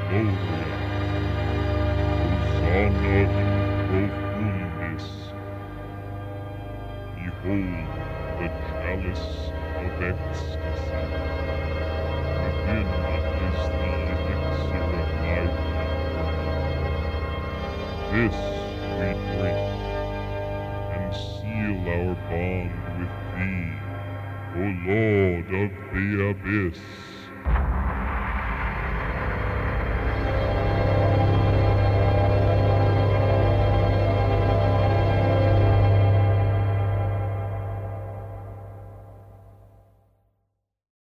gloria, Hosanna in profundis. Behold the chalice of ecstasy. Within is the elixir of life eternal. This we drink, and seal our bond with thee, O Lord of the Abyss.